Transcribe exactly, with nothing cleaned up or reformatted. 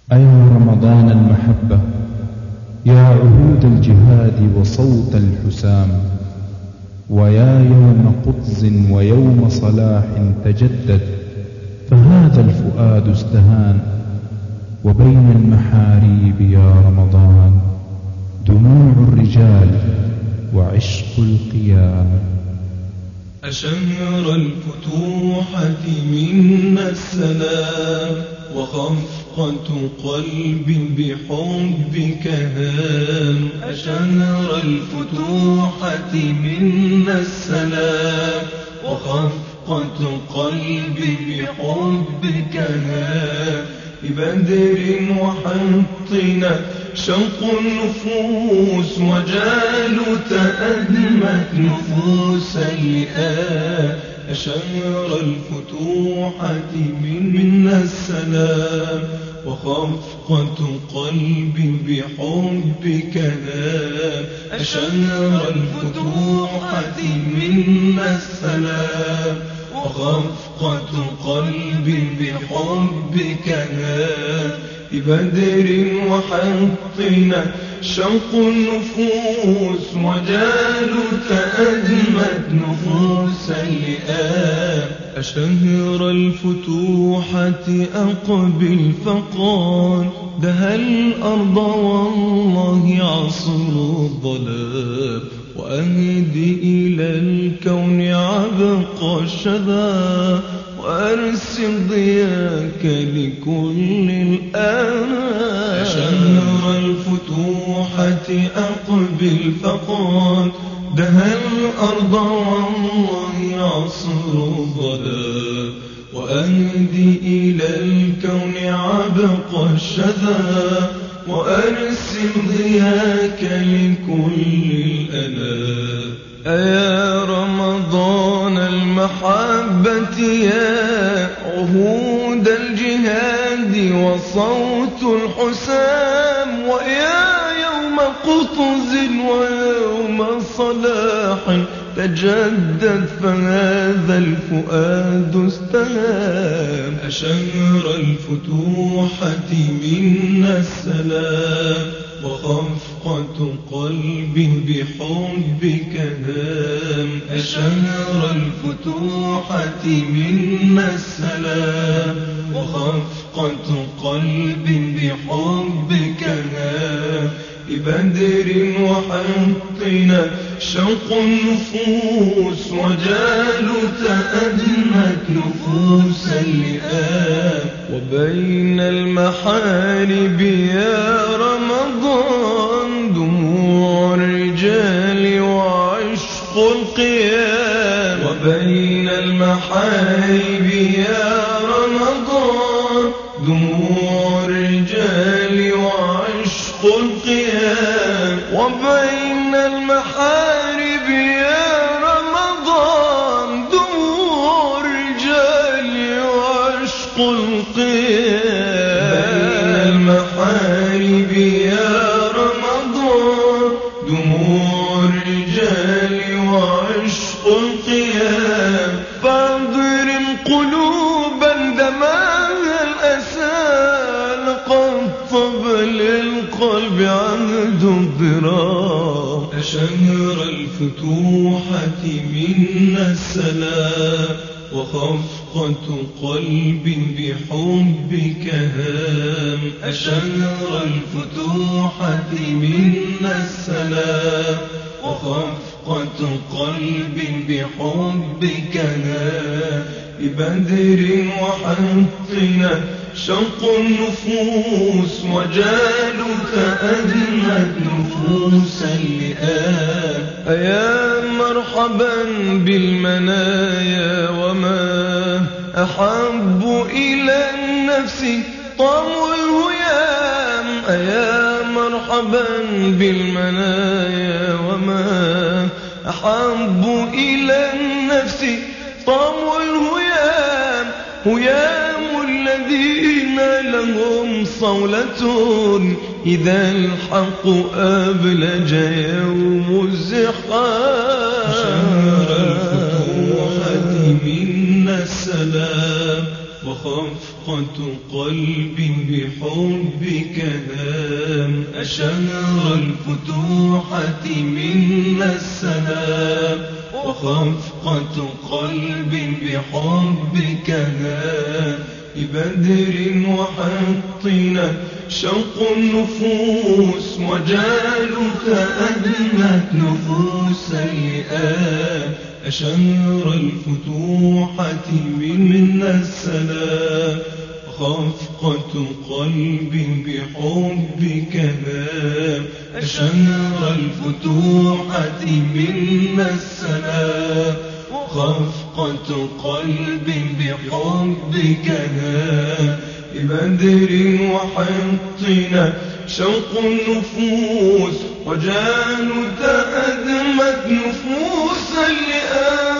أيا رمضان المحبة، يا عهود الجهاد وصوت الحسام، ويا يوم قدس ويوم صلاح تجدد، فهذا الفؤاد استهان. وبين المحاريب يا رمضان دموع الرجال وعشق القيام. أشهر الفتوحة منا السلام، وخفقة قلب بحبك هام. أشهر الفتوحة منا السلام، وخفقة قلب بحبك هام. ببدر وحطنا شوق النفوس، وجالوت أدمت نفوس اللئام. أشهر الفتوحة منا السلام، وخفقة قلب بحبك هام. أشهر الفتوحة منا السلام، وخفقة قلب بحبك هام. ببدر وحطنا شوق النفوس، وجالوت أدمت نفوس اللئام. أشهر الفتوحة أقبل فقال دهى الأرض والله عصر الظلام. وأهدي إلى الكون عبق الشذا، وأرسل ضياك لكل الآنام. أشهر الفتوحة أقبل فقال دهى الأرض والله عصر الظلام. وأهدي إلى الكون عبق الشذا، وأرسل ضياك لكل الأنام. أيا رمضان المحبة، يا عهود الجهاد وصوت الحسام، ويا يوم قطز ويوم صلاح تجدد، فهذا الفؤاد استهام. أشهر الفتوحة منا السلام، وخفقة قلب بحبك هام. أشهر الفتوحة منا السلام، وخفقة قلب بحبك هام. ببدر وحطنا شوق النفوس، وجالوت أدمت نفوس اللئام. وبين المحارب يا رمضان دموع الرجال وعشق القيام. وبين المحارب يا رمضان دموع الرجال وعشق القيام. وبين المحارب يا رمضان دموع الرجال وعشق القيام. بين المحارب يا رمضان دموع الرجال وعشق القيام. فاضرم قلوبا دماها الأسى، لقد طب للقلب عهد الضرام. أشهر الفتوحة منا السلام، وخفقة قلب بحبك هام. أشهر الفتوحة منا السلام، وخفقة قلب بحبك هام. ببدر وحطنا شوق النفوس، وجالوت أدمت نفوس اللئام. أيا مرحبا بالمنايا، وما أحب إلى النفس طعم الهيام. أيا مرحبا بالمنايا، وما أحب إلى النفس طعم الهيام. هيام الذين لهم صولة إذا الحق أبلج يوم الزحام. أشهر الفتوحة منا السلام، وخفقة قلب بحبك نام. أشهر الفتوحة منا السلام، وخفقة قلب بحبك نام. ببدر وحطنا شوق النفوس، وجالك أدمت نفوس اللئام. أشهر الفتوحة منا السلام، خفقة قلب بحبك نام. أشهر الفتوحة منا السلام، خفقة قلب بحبك نام. ببدر وحطنا شوق النفوس، وجالك أدمت نفوس اللئام.